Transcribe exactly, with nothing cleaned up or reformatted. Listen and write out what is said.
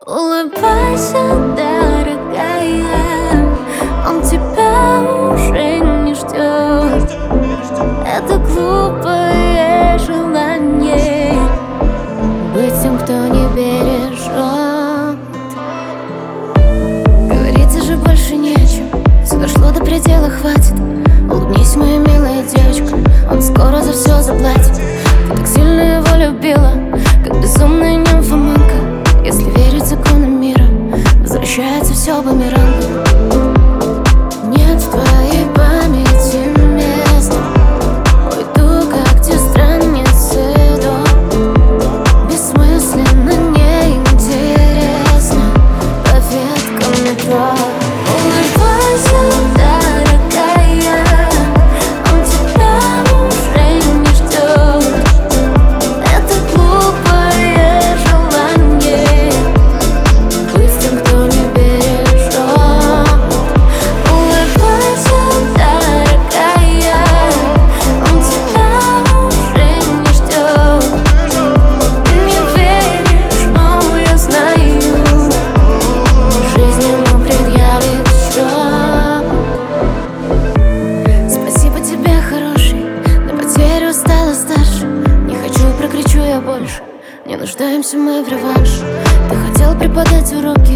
Улыбайся, дорогая, он тебя уже не ждет. Это глупое желание быть тем, кто не бережет. Говорить уже больше нечем, все дошло до предела, хватит. Улыбнись, моя милая девочка, он скоро за все заплатит. Ты так сильно его любила, как безумная нимфоманка. Если верить законам мира, возвращается все бумерангом. Нет в твоей памяти места, уйду, как те страницы до. Бессмысленно, неинтересно по веткам метро. Улыбайся, дорогая, он тебя уже не ждет. Это глупое желание быть тем, кто не бережет. Улыбайся, дорогая, он тебя уже не ждет. Ты не веришь, но я знаю, жизнь ему предъявит счет. Спасибо тебе, хороший, на потерю стала старше. Не хочу, прокричу я больше, не нуждаемся мы в реванше. Ты хотел преподать уроки,